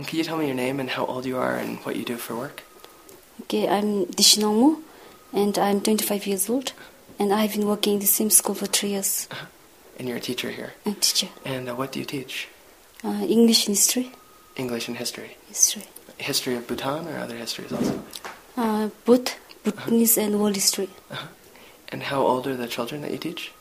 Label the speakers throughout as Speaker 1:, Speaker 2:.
Speaker 1: Can you tell me your name and how old you are and what you do for work?
Speaker 2: Okay, I'm Dishinomu, and I'm 25 years old, and I've been working in the same school for 3 years.
Speaker 1: And you're a teacher here?
Speaker 2: I'm a teacher.
Speaker 1: And what do you teach?
Speaker 2: English and history.
Speaker 1: English and history?
Speaker 2: History.
Speaker 1: History of Bhutan or other histories also?
Speaker 2: Both Bhutanese and world history.
Speaker 1: And how old are the children that you teach?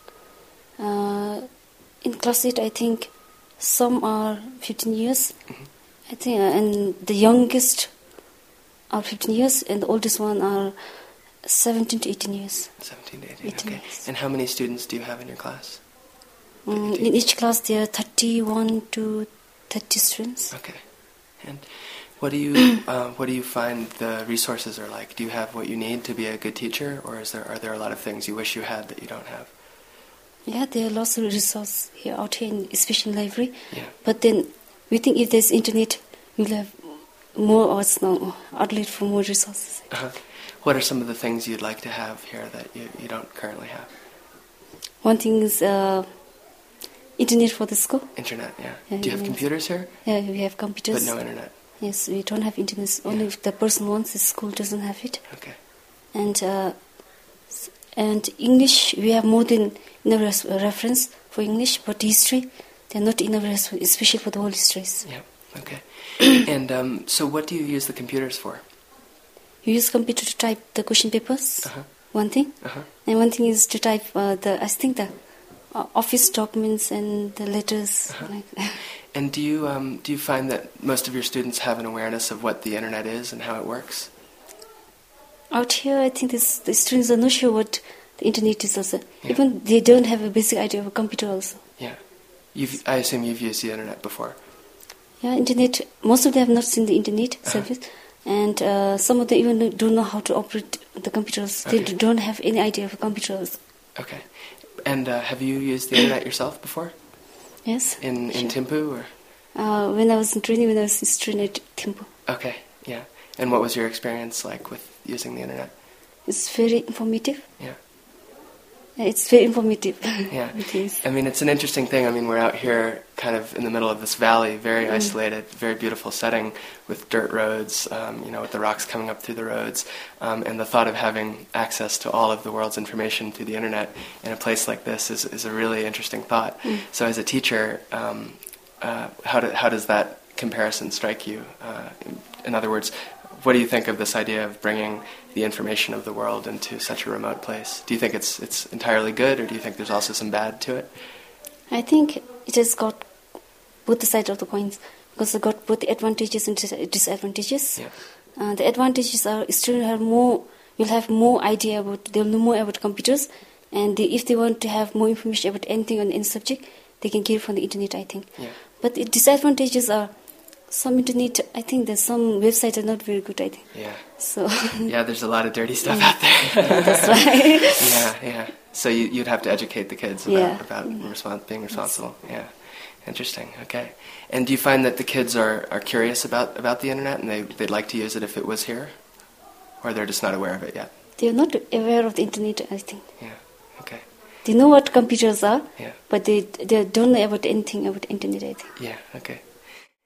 Speaker 2: In class 8, I think some are 15 years. I think, and the youngest are 15 years, and the oldest one are 17 to 18 years.
Speaker 1: 17 to 18, okay. Years. And how many students do you have in your class?
Speaker 2: In each class, there are 31 to 30 students.
Speaker 1: Okay. And what do you find the resources are like? Do you have what you need to be a good teacher, or are there a lot of things you wish you had that you don't have?
Speaker 2: Yeah, there are lots of resources out here, especially in library.
Speaker 1: Yeah.
Speaker 2: But then we think if there's internet, we'll have more outlet for more resources.
Speaker 1: What are some of the things you'd like to have here that you don't currently have?
Speaker 2: One thing is internet for the school.
Speaker 1: Internet, yeah. Do you have computers here?
Speaker 2: Yeah, we have computers.
Speaker 1: But no internet?
Speaker 2: Yes, we don't have internet. Only if the person wants, the school doesn't have it.
Speaker 1: Okay.
Speaker 2: And English, we have more than enough reference for English, but history, they're not enough reference, especially for the world histories.
Speaker 1: Yeah, okay. And so what do you use the computers for?
Speaker 2: You use computer to type the question papers, one thing. And one thing is to type the office documents and the letters. Like that.
Speaker 1: And do you find that most of your students have an awareness of what the internet is and how it works?
Speaker 2: Out here, I think the students are not sure what the internet is also. Yeah. Even they don't have a basic idea of a computer also.
Speaker 1: Yeah. I assume you've used the internet before.
Speaker 2: Yeah, internet. Most of them have not seen the internet service. And some of them even don't know how to operate the computers. Okay. They don't have any idea of computers.
Speaker 1: Okay. And have you used the internet yourself before?
Speaker 2: Yes.
Speaker 1: In Thimphu? Or?
Speaker 2: When I was in training at Thimphu.
Speaker 1: Okay, yeah. And what was your experience like with using the internet?
Speaker 2: It's very informative.
Speaker 1: Yeah.
Speaker 2: It's very informative.
Speaker 1: Yeah. I mean, it's an interesting thing. I mean, we're out here kind of in the middle of this valley, very isolated, very beautiful setting with dirt roads, with the rocks coming up through the roads, and the thought of having access to all of the world's information through the internet in a place like this is a really interesting thought. So as a teacher, how does that comparison strike you? In other words, what do you think of this idea of bringing the information of the world into such a remote place? Do you think it's entirely good, or do you think there's also some bad to it?
Speaker 2: I think it has got both the sides of the coins, because it got both the advantages and disadvantages.
Speaker 1: Yeah.
Speaker 2: The advantages are students will have more idea they'll know more about computers, and if they want to have more information about anything on any subject, they can get it from the internet, I think.
Speaker 1: Yeah.
Speaker 2: But the disadvantages are some internet, I think there's some websites are not very good, I think.
Speaker 1: Yeah.
Speaker 2: So.
Speaker 1: Yeah, there's a lot of dirty stuff out there.
Speaker 2: Yeah, that's right.
Speaker 1: Yeah. So you'd have to educate the kids about being responsible. Yeah. Interesting. Okay. And do you find that the kids are curious about the internet and they'd like to use it if it was here? Or they're just not aware of it yet?
Speaker 2: They're not aware of the internet, I think.
Speaker 1: Yeah. Okay.
Speaker 2: They know what computers are,
Speaker 1: yeah.
Speaker 2: But they don't know about anything about internet, I think.
Speaker 1: Yeah. Okay.